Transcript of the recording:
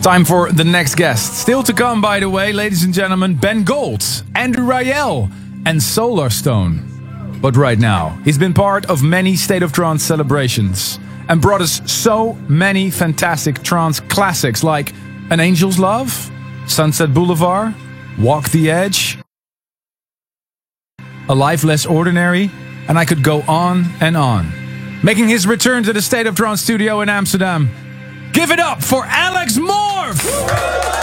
Time for the next guest. Still to come, by the way, ladies and gentlemen, Ben Gold, Andrew Rayel, and Solarstone. But right now, he's been part of many State of Trance celebrations and brought us so many fantastic trance classics like An Angel's Love, Sunset Boulevard, Walk the Edge, A Life Less Ordinary, and I could go on and on. Making his return to the State of Trance studio in Amsterdam. Give it up for Alex Morph!